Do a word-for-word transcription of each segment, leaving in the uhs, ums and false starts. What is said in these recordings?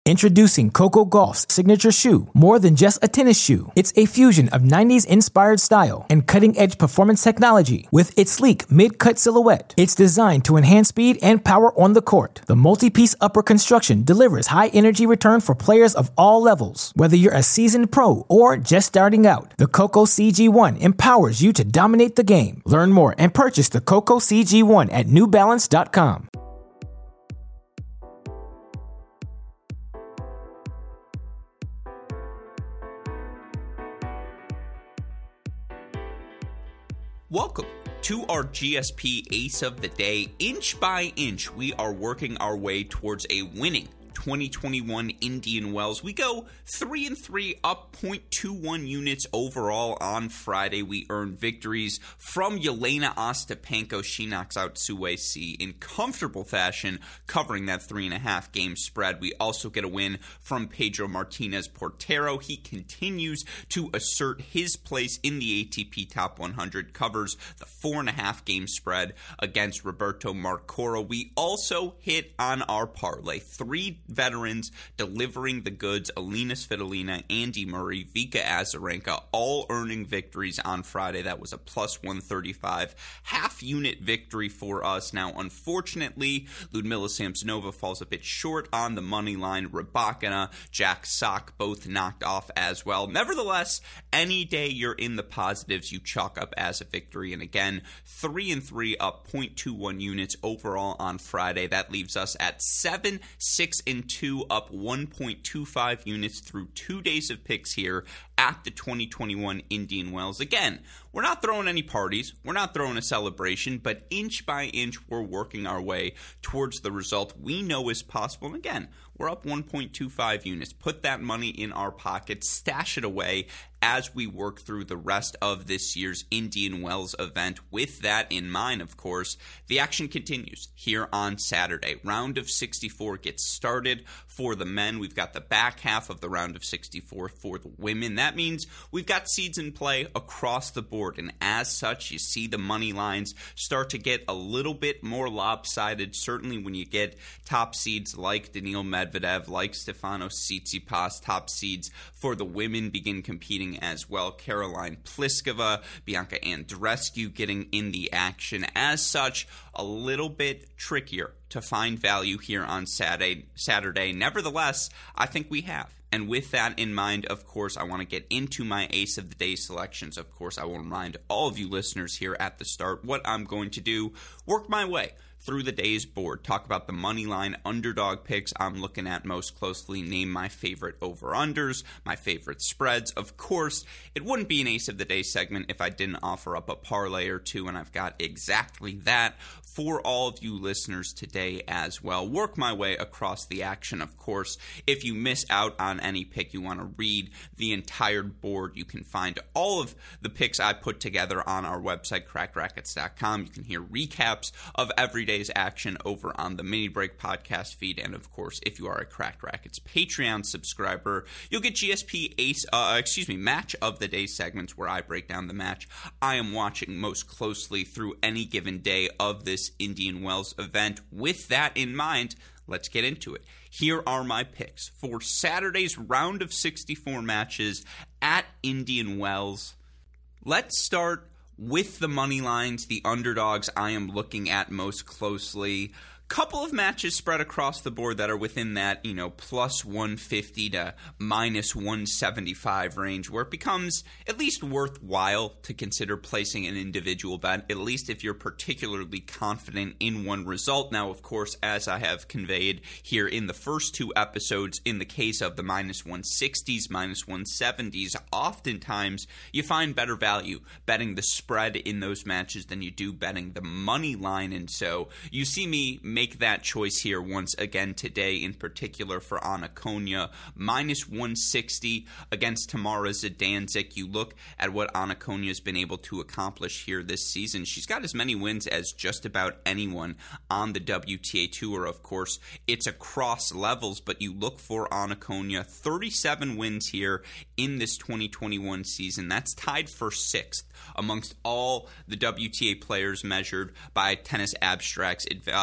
Introducing Coco Gauff's signature shoe, more than just a tennis shoe. It's a fusion of nineties-inspired style and cutting-edge performance technology. With its sleek mid-cut silhouette, it's designed to enhance speed and power on the court. The multi-piece upper construction delivers high-energy return for players of all levels. Whether you're a seasoned pro or just starting out, the Coco C G one empowers you to dominate the game. Learn more and purchase the Coco C G one at new balance dot com. Welcome to our G S P Ace of the Day. Inch by inch, we are working our way towards a winning twenty twenty-one Indian Wells. We go three and three, up zero point two one units overall on Friday. We earn victories from Yelena Ostapenko. She knocks out Sue C in comfortable fashion, covering that three and a half game spread. We also get a win from Pedro Martinez Portero. He continues to assert his place in the A T P Top one hundred, covers the four and a half game spread against Roberto Marcoro. We also hit on our parlay. Three veterans delivering the goods: Alina Svitolina, Andy Murray, Vika Azarenka, all earning victories on Friday. That was a plus one thirty-five half unit victory for us. Now, unfortunately, Ludmila Samsonova falls a bit short on the money line. Rybakina, Jack Sock both knocked off as well. Nevertheless, any day you're in the positives, you chalk up as a victory. And again, three and three, up zero point two one units overall on Friday. That leaves us at seven, six, and two, up one point two five units through two days of picks here at the twenty twenty-one Indian Wells. Again, we're not throwing any parties, we're not throwing a celebration, but inch by inch, we're working our way towards the result we know is possible. And again, we're up one point two five units. Put that money in our pocket, stash it away as we work through the rest of this year's Indian Wells event. With that in mind, of course, the action continues here on Saturday. Round of sixty-four gets started for the men. We've got the back half of the round of sixty-four for the women. That means we've got seeds in play across the board, and as such, you see the money lines start to get a little bit more lopsided, certainly when you get top seeds like Daniil Medvedev, like Stefanos Tsitsipas. Top seeds for the women begin competing as well. Caroline Pliskova, Bianca Andreescu getting in the action. As such, a little bit trickier to find value here on Saturday. Saturday. Nevertheless, I think we have. And with that in mind, of course, I want to get into my Ace of the Day selections. Of course, I will remind all of you listeners here at the start what I'm going to do. Work my way through the day's board. Talk about the money line underdog picks I'm looking at most closely. Name my favorite over-unders, my favorite spreads. Of course, it wouldn't be an Ace of the Day segment if I didn't offer up a parlay or two, and I've got exactly that for all of you listeners today as well. Work my way across the action, of course. If you miss out on any pick, you want to read the entire board, you can find all of the picks I put together on our website, cracked rackets dot com. You can hear recaps of every day's action over on the Mini Break podcast feed. And of course, if you are a Cracked Rackets Patreon subscriber, you'll get G S P Ace, uh, excuse me, Match of the Day segments where I break down the match I am watching most closely through any given day of this Indian Wells event. With that in mind, let's get into it. Here are my picks for Saturday's round of sixty-four matches at Indian Wells. Let's start with the money lines, the underdogs I am looking at most closely. Couple of matches spread across the board that are within that, you know, plus one fifty to minus one seventy-five range, where it becomes at least worthwhile to consider placing an individual bet, at least if you're particularly confident in one result. Now, of course, as I have conveyed here in the first two episodes, in the case of the minus one sixties, minus one seventies, oftentimes you find better value betting the spread in those matches than you do betting the money line. And so you see me make that choice here once again today, in particular for Anna Konya, minus one sixty against Tamara Zidansek. You look at what Anna Konya has been able to accomplish here this season. She's got as many wins as just about anyone on the W T A Tour. Of course, it's across levels, but you look for Anna Konya, thirty-seven wins here in this twenty twenty-one season. That's tied for sixth amongst all the W T A players measured by Tennis Abstract's uh, twenty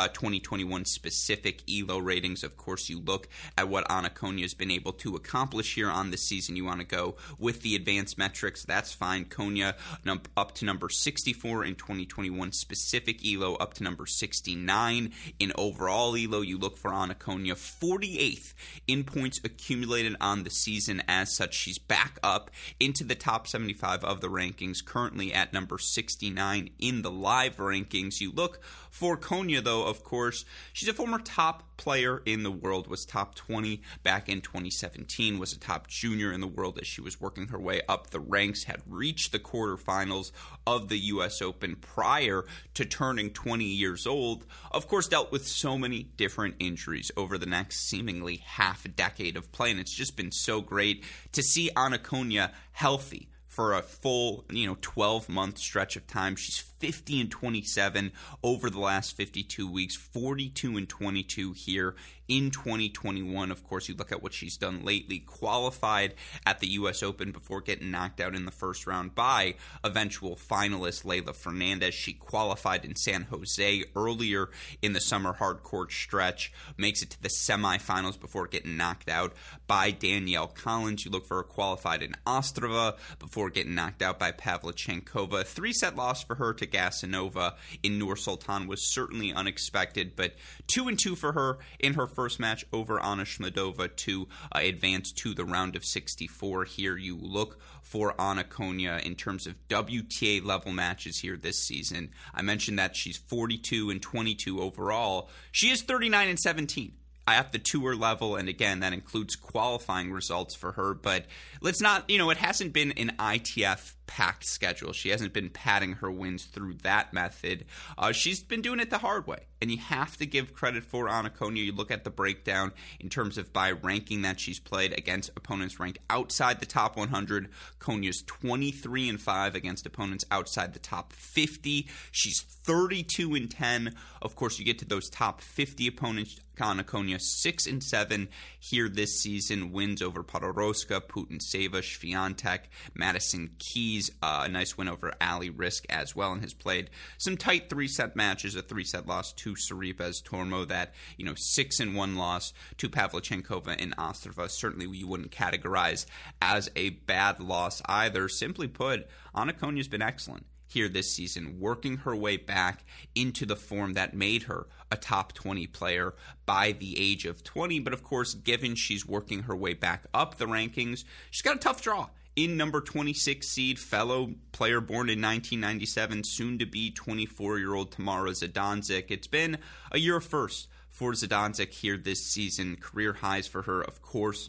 twenty-one specific E L O ratings. Of course, you look at what Anna Konya has been able to accomplish here on the season. You want to go with the advanced metrics. That's fine. Konya num- up to number sixty-four in twenty twenty-one specific E L O, up to number sixty-nine in overall E L O. You look for Anna Konya, forty-eighth in points accumulated on the season. As such, she's back up into the top seventy-five of the rankings, currently at number sixty-nine in the live rankings. You look for Konya, though, of course, she's a former top player in the world, was top twenty back in twenty seventeen, was a top junior in the world as she was working her way up the ranks, had reached the quarterfinals of the U S Open prior to turning twenty years old. Of course, dealt with so many different injuries over the next seemingly half a decade of play, and it's just been so great to see Anna Konya healthy for a full, you know, twelve-month stretch of time. She's fifty and twenty-seven over the last fifty-two weeks, forty-two and twenty-two here in twenty twenty-one. Of course, you look at what she's done lately, qualified at the U S Open before getting knocked out in the first round by eventual finalist Leylah Fernandez. She qualified in San Jose earlier in the summer hard court stretch, makes it to the semifinals before getting knocked out by Danielle Collins. You look for her qualified in Ostrava before getting knocked out by Pavlyuchenkova. A three-set loss for her to Gasanova in Nur Sultan was certainly unexpected, but two and two for her in her first match over Anna Shmadova to uh, advance to the round of sixty-four. Here you look for Anna Konya in terms of W T A level matches here this season. I mentioned that she's forty-two and twenty-two overall. She is thirty-nine and seventeen at the tour level, and again, that includes qualifying results for her, but let's not, you know, it hasn't been an I T F packed schedule. She hasn't been padding her wins through that method. Uh, she's been doing it the hard way, and you have to give credit for Anna Konya. You look at the breakdown in terms of by ranking that she's played against opponents ranked outside the top one hundred. Konya's twenty-three and five against opponents outside the top fifty. She's thirty-two and ten. Of course, you get to those top fifty opponents. Anna Konya six and seven here this season. Wins over Podoroska, Putintseva, Swiatek, Madison Keys. Uh, a nice win over Ali Risk as well, and has played some tight three-set matches. A three-set loss to Sorribes Tormo. That, you know, six and one loss to Pavlyuchenkova in Ostrava. Certainly, you wouldn't categorize as a bad loss either. Simply put, Anna Konya's been excellent here this season, working her way back into the form that made her a top twenty player by the age of twenty. But of course, given she's working her way back up the rankings, she's got a tough draw. In number twenty-six seed, fellow player born in nineteen ninety-seven, soon-to-be twenty-four-year-old Tamara Zidansek. It's been a year of firsts for Zidansek here this season. Career highs for her, of course,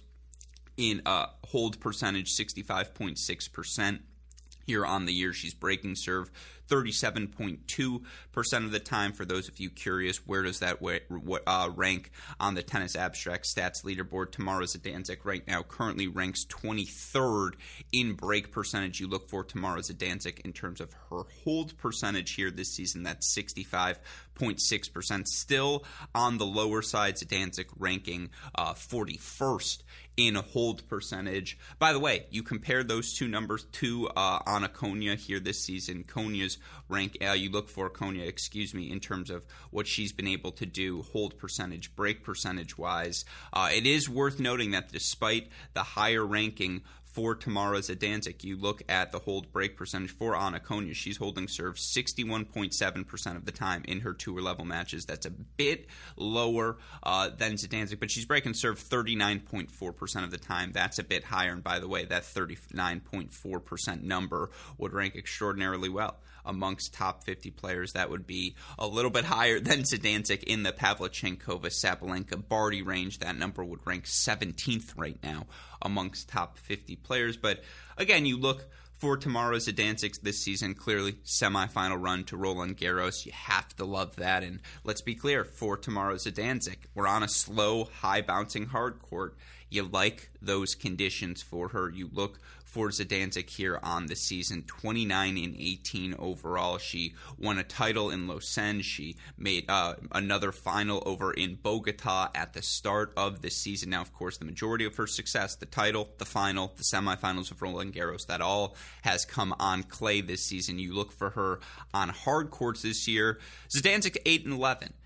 in uh, hold percentage, sixty-five point six percent. Here on the year, she's breaking serve thirty-seven point two percent of the time. For those of you curious, where does that way, uh, rank on the Tennis Abstract Stats leaderboard? Tamara Zidansek right now currently ranks twenty-third in break percentage. You look for Tamara Zidansek in terms of her hold percentage here this season. That's sixty-five point six percent. Still on the lower side, Zidansek ranking uh, forty-first in hold percentage. By the way, you compare those two numbers to uh, Anna Konya here this season. Konya's rank, uh, you look for Konya, excuse me, in terms of what she's been able to do hold percentage, break percentage wise. Uh, it is worth noting that despite the higher ranking for Tamara Zidansek, you look at the hold break percentage for Anna Konya. She's holding serve sixty-one point seven percent of the time in her tour level matches. That's a bit lower uh, than Zidansek, but she's breaking serve thirty-nine point four percent of the time. That's a bit higher. And by the way, that thirty-nine point four percent number would rank extraordinarily well amongst top fifty players. That would be a little bit higher than Zidansek in the Pavlyuchenkova, Sabalenka, Barty range. That number would rank seventeenth right now amongst top fifty players. But again, you look for Tamara Zidansek this season, clearly semifinal run to Roland Garros. You have to love that. And let's be clear, for Tamara Zidansek, we're on a slow, high-bouncing hard court. You like those conditions for her. You look for Zidansek here on the season, twenty-nine and eighteen overall. She won a title in Lausanne. She made uh, another final over in Bogota at the start of the season. Now, of course, the majority of her success, the title, the final, the semifinals of Roland Garros, that all has come on clay this season. You look for her on hard courts this year. Zidansek eight and eleven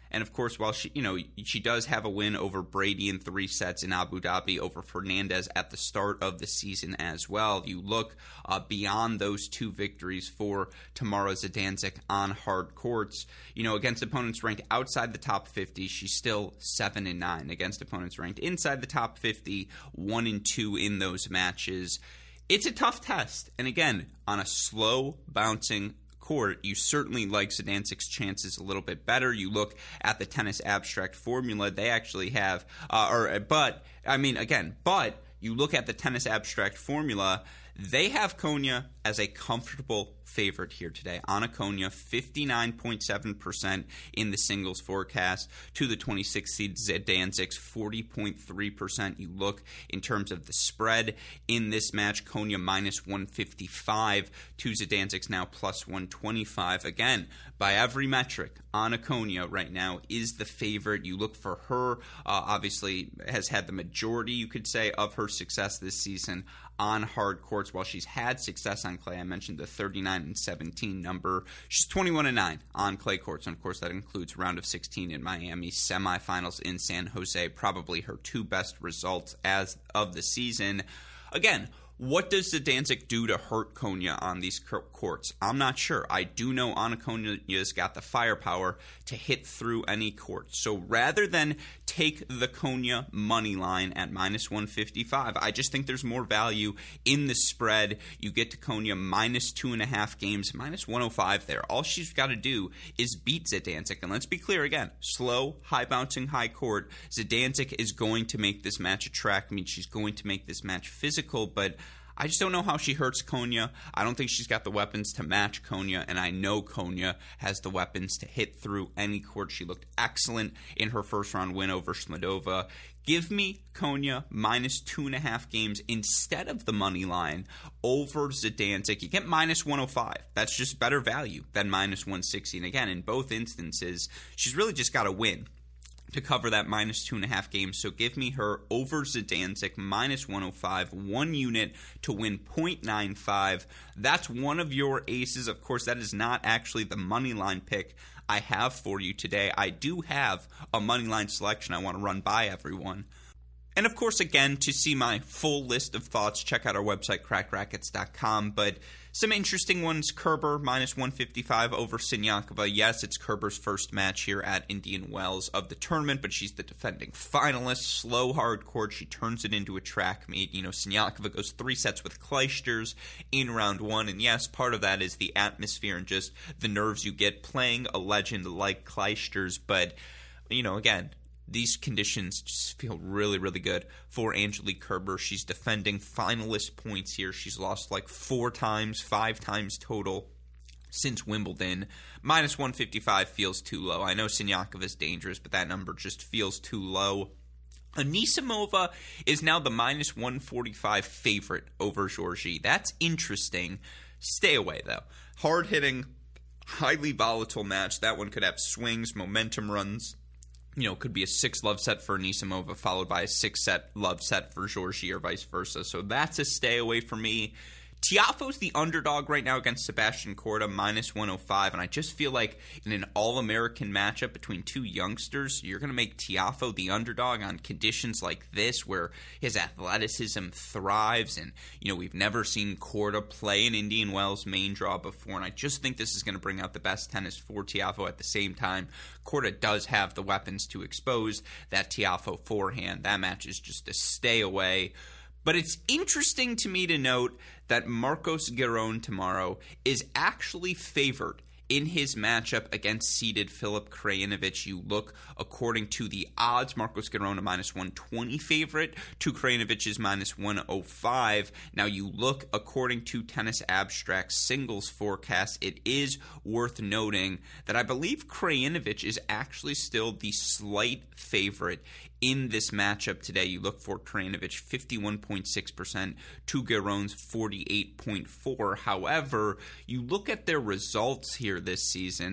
And of course, while she, you know, she does have a win over Brady in three sets in Abu Dhabi, over Fernandez at the start of the season as well. You look uh, beyond those two victories for Tamara Zidansek on hard courts. You know, against opponents ranked outside the top fifty, she's still seven and nine. Against opponents ranked inside the top fifty, one and two in those matches. It's a tough test. And again, on a slow bouncing court, you certainly like Zidansek's chances a little bit better. You look at the Tennis Abstract formula, they actually have, uh, or but, I mean, again, but you look at the Tennis Abstract formula, they have Konya as a comfortable favorite here today. Anna Konya, fifty-nine point seven percent in the singles forecast to the twenty-sixth seed Zidansek's forty point three percent. You look in terms of the spread in this match, Konya minus one fifty-five to Zidansek's now plus one twenty-five. Again, by every metric, Anna Konya right now is the favorite. You look for her, uh, obviously has had the majority, you could say, of her success this season on hard courts. While she's had success on clay, I mentioned the thirty-nine and seventeen number. She's twenty-one and nine on clay courts, and of course that includes round of sixteen in Miami, semifinals in San Jose, probably her two best results as of the season. Again, what does Zidansek do to hurt Konya on these courts? I'm not sure. I do know Anna Konya's got the firepower to hit through any court. So rather than take the Konya money line at minus one fifty-five, I just think there's more value in the spread. You get to Konya minus two and a half games, minus one oh five there. All she's got to do is beat Zidansek. And let's be clear again, slow, high-bouncing, high court. Zidansek is going to make this match a track meet. She's going to make this match physical, but I just don't know how she hurts Konya. I don't think she's got the weapons to match Konya, and I know Konya has the weapons to hit through any court. She looked excellent in her first-round win over Smedova. Give me Konya minus two and a half games instead of the money line over Zidansek. You get minus one oh five. That's just better value than minus one sixty. And again, in both instances, she's really just got to win to cover that minus two and a half games. So give me her over Zidansek, minus one oh five, one unit to win point nine five. That's one of your aces. Of course, that is not actually the money line pick I have for you today. I do have a money line selection I want to run by everyone. And of course, again, to see my full list of thoughts, check out our website, cracked rackets dot com. But some interesting ones, Kerber, minus one fifty-five over Siniakova. Yes, it's Kerber's first match here at Indian Wells of the tournament, but she's the defending finalist. Slow, hard court. She turns it into a track meet. You know, Siniakova goes three sets with Clijsters in round one. And yes, part of that is the atmosphere and just the nerves you get playing a legend like Clijsters. But, you know, again, these conditions just feel really, really good for Angelique Kerber. She's defending finalist points here. She's lost like four times, five times total since Wimbledon. Minus one fifty-five feels too low. I know Siniakova is dangerous, but that number just feels too low. Anisimova is now the minus one forty-five favorite over Georgie. That's interesting. Stay away, though. Hard-hitting, highly volatile match. That one could have swings, momentum runs. You know, could be a six-love set for Anisimova followed by a six-set love set for Georgie or vice versa. So that's a stay away for me. Tiafoe's the underdog right now against Sebastian Korda, minus one oh five, and I just feel like in an all-American matchup between two youngsters, you're going to make Tiafoe the underdog on conditions like this where his athleticism thrives, and, you know, we've never seen Korda play an Indian Wells main draw before, and I just think this is going to bring out the best tennis for Tiafoe. At the same time, Korda does have the weapons to expose that Tiafoe forehand. That match is just a stay away. But it's interesting to me to note that Marcos Giron tomorrow is actually favored in his matchup against seeded Filip Krajinovic. You look according to the odds, Marcos Giron a minus one twenty favorite to Krajinovich's minus one oh five. Now you look according to Tennis Abstract singles forecast, it is worth noting that I believe Krajinovic is actually still the slight favorite in this matchup today. You look for Krajinovic fifty-one point six percent to Giron's forty-eight point four. However, you look at their results here this season,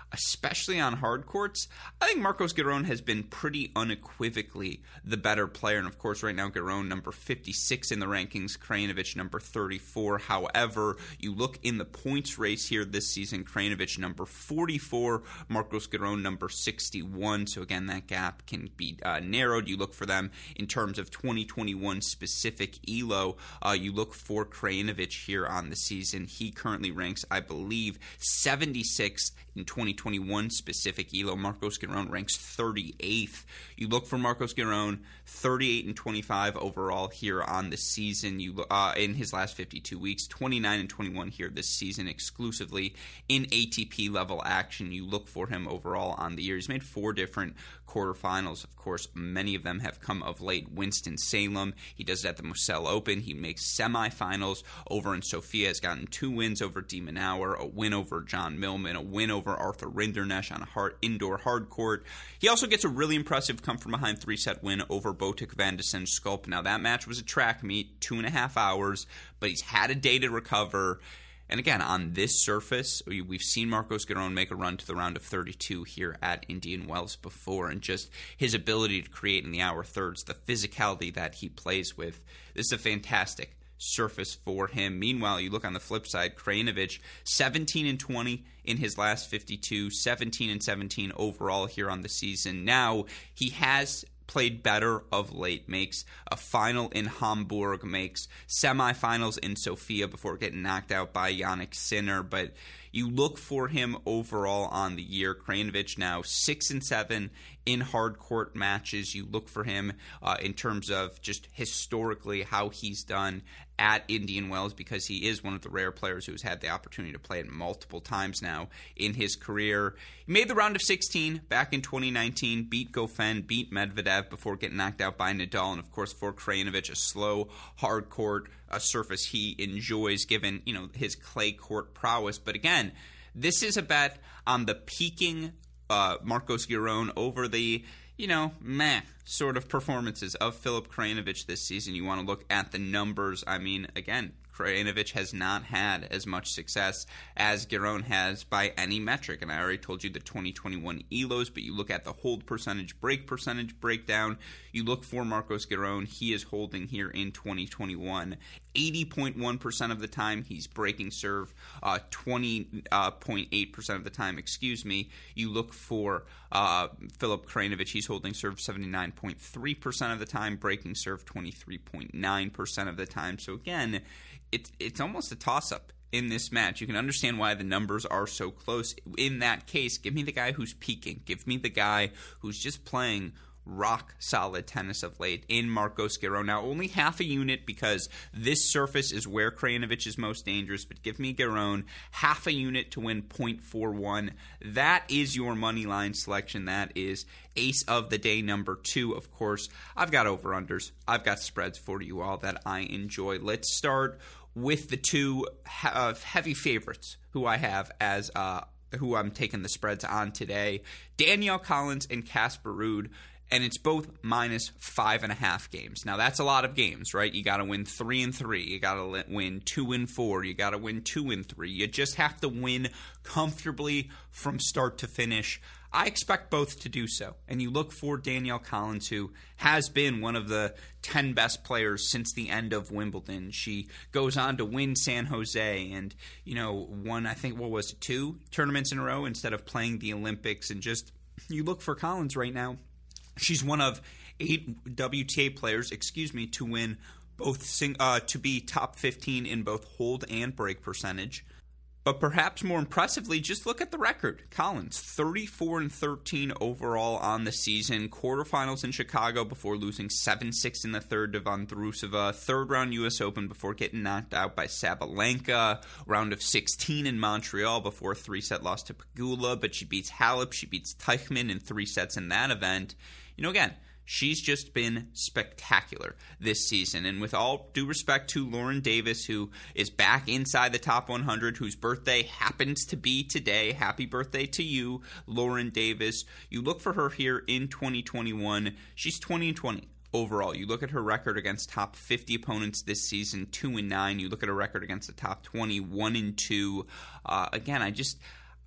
especially on hard courts, I think Marcos Giron has been pretty unequivocally the better player. And of course, right now, Giron number fifty-six in the rankings, Krajinovic number thirty-four. However, you look in the points race here this season, Krajinovic number forty-four, Marcos Giron number sixty-one. So again, that gap can be uh, narrowed. You look for them in terms of twenty twenty-one specific E L O. Uh, you look for Krajinovic here on the season. He currently ranks, I believe, seventy-sixth in twenty twenty-one specific E L O. Marcos Giron ranks thirty-eighth. You look for Marcos Giron, thirty-eight and twenty-five overall here on the season. You uh, in his last fifty-two weeks, twenty-nine and twenty-one here this season exclusively in A T P level action. You look for him overall on the year. He's made four different quarterfinals. Of course, many of them have come of late. Winston-Salem, he does it at the Moselle Open. He makes semifinals over in Sofia. Has gotten two wins over De Minaur, a win over John Millman, a win over Arthur Rinderknecht on a hard indoor hard court. He also gets a really impressive come-from-behind three-set win over Botic van de Sindschulp. Now, that match was a track meet, two and a half hours, but he's had a day to recover. And again, on this surface, we've seen Marcos Giron make a run to the round of thirty-two here at Indian Wells before, and just his ability to create in the hour thirds, the physicality that he plays with, this is a fantastic surface for him. Meanwhile, you look on the flip side, Krajinovic, seventeen and twenty in his last fifty-two, seventeen and seventeen overall here on the season. Now, he has played better of late, makes a final in Hamburg, makes semifinals in Sofia before getting knocked out by Jannik Sinner, but you look for him overall on the year. Krajinovic now six and seven in hard court matches. You look for him uh, in terms of just historically how he's done at Indian Wells, because he is one of the rare players who's had the opportunity to play it multiple times now in his career. He made the round of sixteen back in twenty nineteen, beat Goffin, beat Medvedev before getting knocked out by Nadal, and of course for Krajinovic, a slow, hard court, a surface he enjoys given, you know, his clay court prowess. But again, this is a bet on the peaking uh, Marcos Giron over the, you know, meh sort of performances of Filip Krajinovic this season. You want to look at the numbers. I mean, again, Krajinovic has not had as much success as Giron has by any metric. And I already told you the twenty twenty-one E L Os, but you look at the hold percentage, break percentage breakdown. You look for Marcos Giron. He is holding here in twenty twenty-one. eighty point one percent of the time he's breaking serve, uh, twenty point eight percent of the time, excuse me. You look for uh, Filip Krajinovic. He's holding serve seventy-nine point three percent of the time, breaking serve twenty-three point nine percent of the time. So again, It's it's almost a toss-up in this match. You can understand why the numbers are so close. In that case, give me the guy who's peaking. Give me the guy who's just playing rock-solid tennis of late in Marcos Giron. Now, only half a unit because this surface is where Krajinovic is most dangerous, but give me Giron half a unit to win point four one. That is your money line selection. That is ace of the day number two. Of course, I've got over-unders. I've got spreads for you all that I enjoy. Let's start with the two uh, heavy favorites who I have as uh, who I'm taking the spreads on today, Danielle Collins and Casper Ruud. And it's both minus five and a half games. Now, that's a lot of games, right? You got to win three and three. You got to win two and four. You got to win two and three. You just have to win comfortably from start to finish. I expect both to do so. And you look for Danielle Collins, who has been one of the ten best players since the end of Wimbledon. She goes on to win San Jose and, you know, won, I think, what was it, two tournaments in a row instead of playing the Olympics. And just, you look for Collins right now. She's one of eight W T A players, excuse me, to win both, sing, uh, to be top fifteen in both hold and break percentage. But perhaps more impressively, just look at the record. Collins, thirty-four and thirteen overall on the season. Quarterfinals in Chicago before losing seven six in the third to Vondrousova. Third round U S Open before getting knocked out by Sabalenka. Round of sixteen in Montreal before a three-set loss to Pegula. But she beats Halep. She beats Teichmann in three sets in that event. You know, again, she's just been spectacular this season. And with all due respect to Lauren Davis, who is back inside the top one hundred, whose birthday happens to be today. Happy birthday to you, Lauren Davis. You look for her here in twenty twenty-one. She's twenty and twenty. Overall, you look at her record against top fifty opponents this season, two and nine. You look at her record against the top twenty, one and two. Uh, again, I just...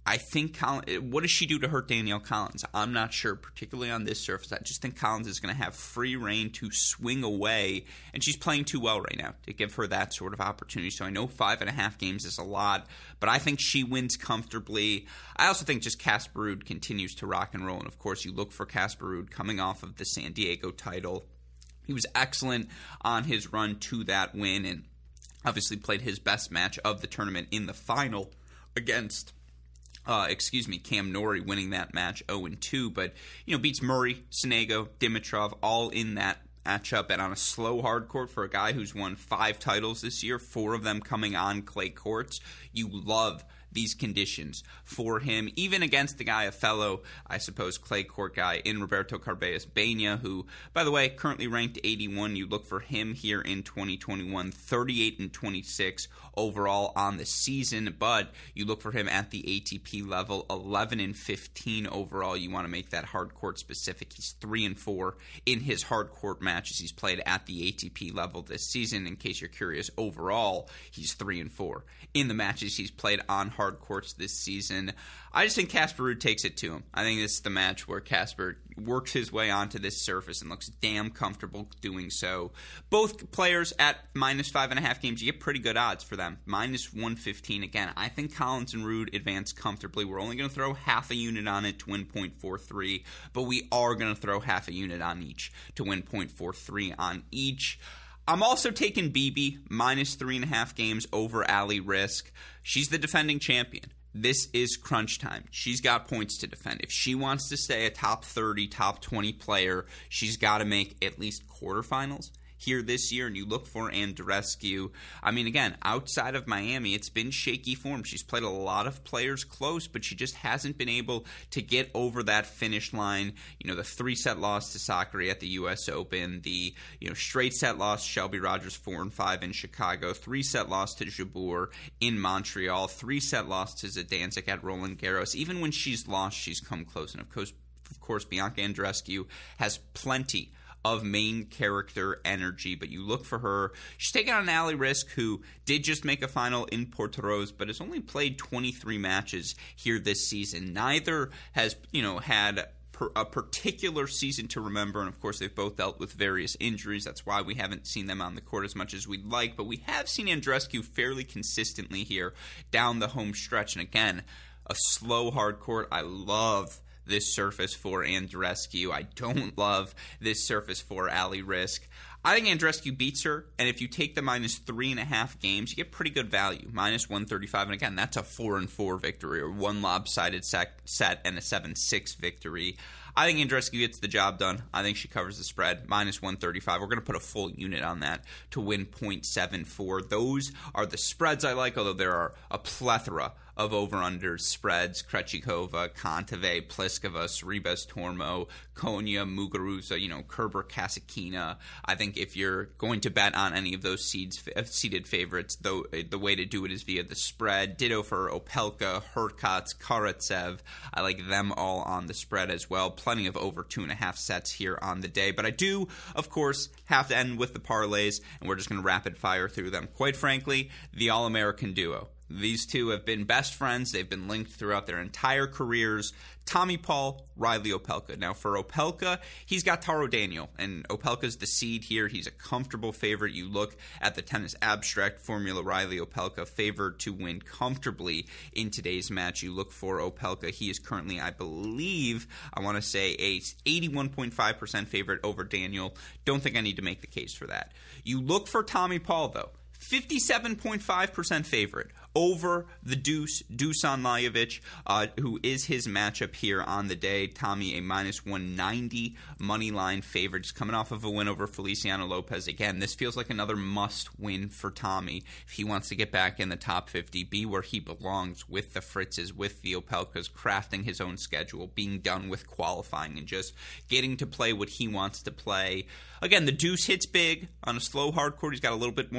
I think Collins, what does she do to hurt Danielle Collins? I'm not sure, particularly on this surface. I just think Collins is going to have free reign to swing away, and she's playing too well right now to give her that sort of opportunity. So I know five and a half games is a lot, but I think she wins comfortably. I also think just Casper Ruud continues to rock and roll, and of course you look for Casper Ruud coming off of the San Diego title. He was excellent on his run to that win, and obviously played his best match of the tournament in the final against Uh, excuse me, Cam Norrie, winning that match oh and two, but, you know, beats Murray, Sonego, Dimitrov, all in that matchup, and on a slow hard court for a guy who's won five titles this year, four of them coming on clay courts. You love these conditions for him, even against the guy, a fellow, I suppose, clay court guy in Roberto Carballes Baena, who, by the way, currently ranked eighty-one. You look for him here in twenty twenty-one, thirty-eight and twenty-six overall on the season, but you look for him at the A T P level, eleven and fifteen overall. You want to make that hard court specific. He's three and four in his hard court matches he's played at the A T P level this season. In case you're curious, overall, he's three and four in the matches he's played on hard courts this season. I just think Casper Ruud takes it to him. I think this is the match where Casper works his way onto this surface and looks damn comfortable doing so. Both players at minus five and a half games, you get pretty good odds for them. Minus one fifteen again. I think Collins and Ruud advance comfortably. We're only going to throw half a unit on it to win point four three, but we are going to throw half a unit on each to win point four three on each. I'm also taking B B minus three and a half games over Ali Risk. She's the defending champion. This is crunch time. She's got points to defend. If she wants to stay a top thirty, top twenty player, she's got to make at least quarterfinals here this year, and you look for Andreescu. I mean, again, outside of Miami, it's been shaky form. She's played a lot of players close, but she just hasn't been able to get over that finish line. You know, the three-set loss to Sakkari at the U S Open, the, you know, straight-set loss to Shelby Rogers four and five in Chicago, three-set loss to Jabeur in Montreal, three-set loss to Zidansek at Roland Garros. Even when she's lost, she's come close. And, of course, of course Bianca Andreescu has plenty of main character energy, but you look for her. She's taking on Ali Risk, who did just make a final in Portoroz, but has only played twenty-three matches here this season. Neither has, you know, had per, a particular season to remember, and of course they've both dealt with various injuries. That's why we haven't seen them on the court as much as we'd like, but we have seen Andreescu fairly consistently here down the home stretch, and again, a slow hard court. I love this surface for Andreescu. I don't love this surface for Ali Risk. I think Andreescu beats her, and if you take the minus three and a half games, you get pretty good value. Minus one thirty-five, and again, that's a four and four victory, or one lopsided set and a seven six victory. I think Andreescu gets the job done. I think she covers the spread. Minus one thirty-five. We're going to put a full unit on that to win point seven four. Those are the spreads I like, although there are a plethora of over-under spreads. Krejcikova, Kontaveit, Pliskova, Sorribes Tormo, Konya, Muguruza, you know, Kerber, Kasatkina. I think if you're going to bet on any of those seeds, seeded favorites, though, the way to do it is via the spread. Ditto for Opelka, Hurkacz, Karatsev. I like them all on the spread as well. Plenty of over two and a half sets here on the day. But I do, of course, have to end with the parlays, and we're just going to rapid fire through them. Quite frankly, the All-American duo. These two have been best friends. They've been linked throughout their entire careers. Tommy Paul, Riley Opelka. Now, for Opelka, he's got Taro Daniel, and Opelka's the seed here. He's a comfortable favorite. You look at the tennis abstract formula, Riley Opelka favored to win comfortably in today's match. You look for Opelka. He is currently, I believe, I want to say a eighty-one point five percent favorite over Daniel. Don't think I need to make the case for that. You look for Tommy Paul, though. fifty-seven point five percent favorite over the Deuce, Dusan Lajovic, uh, who is his matchup here on the day. Tommy, a minus one ninety money line favorite, just coming off of a win over Feliciano Lopez. Again, this feels like another must-win for Tommy if he wants to get back in the top fifty, be where he belongs with the Fritzes, with the Opelkas, crafting his own schedule, being done with qualifying, and just getting to play what he wants to play. Again, the Deuce hits big on a slow hard court. He's got a little bit more time to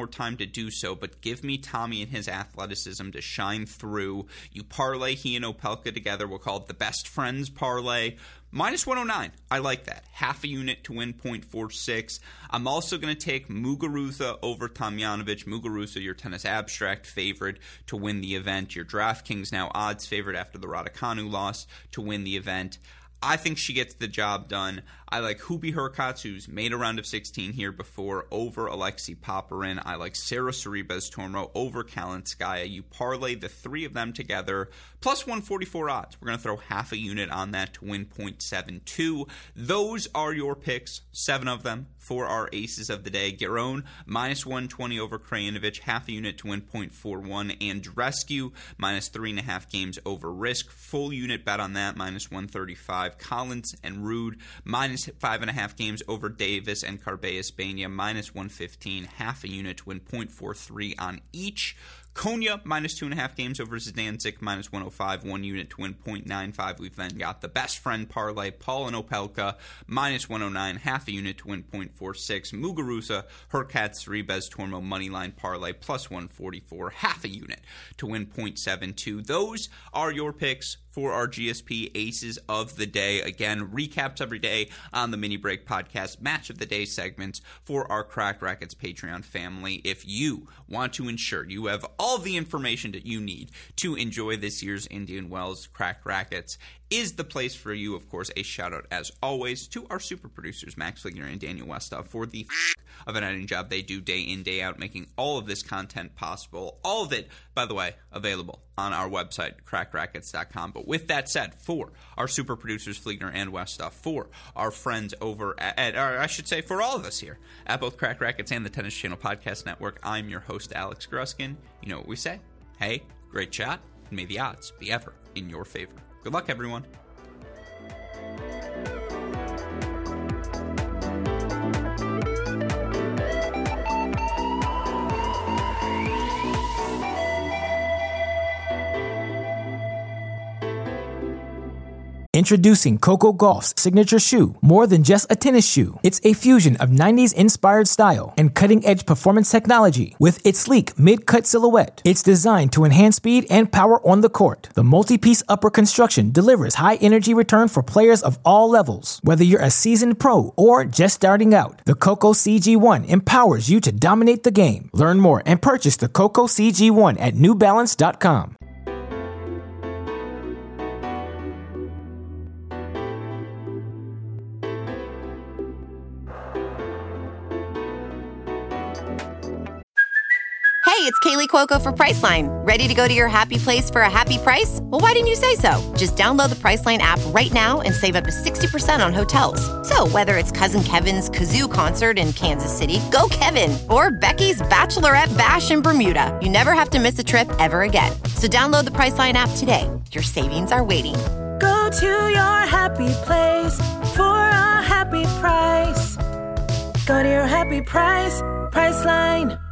do so, but give me Tommy and his athleticism to shine through. You parlay he and Opelka together. We'll call it the best friends parlay. minus one oh nine. I like that. Half a unit to win point four six. I'm also going to take Muguruza over Tomljanovic. Muguruza, your tennis abstract favorite to win the event. Your DraftKings now odds favorite after the Raducanu loss to win the event. I think she gets the job done. I like Hubie Hurkacz, who's made a round of sixteen here before, over Alexei Popyrin. I like Sarah Sorribes Tormo over Kalinskaya. You parlay the three of them together, plus one forty-four odds. We're going to throw half a unit on that to win point seven two. Those are your picks, seven of them, for our aces of the day. Giron, minus one twenty over Krajinovic, half a unit to win point four one. Andreescu, minus three and a half games over Risk. Full unit bet on that, minus one thirty-five. Collins and Ruud, minus five and a half games over Davis and Carballes Baena, minus one fifteen, half a unit to win point four three on each. Konya, minus two and a half games over Zidansek, minus one oh five, one unit to win point nine five. We've then got the best friend parlay, Paul and Opelka, minus one oh nine, half a unit to win point four six. Muguruza, Hurkacz, Sorribes Tormo, moneyline parlay, plus one forty-four, half a unit to win point seven two. Those are your picks for our G S P Aces of the Day. Again, recaps every day on the Mini Break Podcast, Match of the Day segments for our Cracked Racquets Patreon family. If you want to ensure you have all the information that you need to enjoy this year's Indian Wells Cracked Racquets, is the place for you. Of course, a shout out as always to our super producers, Max Fligner and Daniel Westoff, for the f- of an editing job they do day in, day out, making all of this content possible. All of it, by the way, available on our website, cracked racquets dot com. But with that said, for our super producers, Fligner and Westoff, for our friends over at, at or I should say, for all of us here at both Cracked Racquets and the Tennis Channel Podcast Network, I'm your host, Alex Gruskin. You know what we say. Hey, great shot, and may the odds be ever in your favor. Good luck, everyone. Introducing Coco Gauff's signature shoe. More than just a tennis shoe, it's a fusion of nineties-inspired style and cutting-edge performance technology. With its sleek mid-cut silhouette, it's designed to enhance speed and power on the court. The multi-piece upper construction delivers high-energy return for players of all levels. Whether you're a seasoned pro or just starting out, the Coco C G one empowers you to dominate the game. Learn more and purchase the Coco C G one at new balance dot com. Hey, it's Kaylee Cuoco for Priceline. Ready to go to your happy place for a happy price? Well, why didn't you say so? Just download the Priceline app right now and save up to sixty percent on hotels. So whether it's Cousin Kevin's Kazoo Concert in Kansas City, go Kevin, or Becky's Bachelorette Bash in Bermuda, you never have to miss a trip ever again. So download the Priceline app today. Your savings are waiting. Go to your happy place for a happy price. Go to your happy price, Priceline.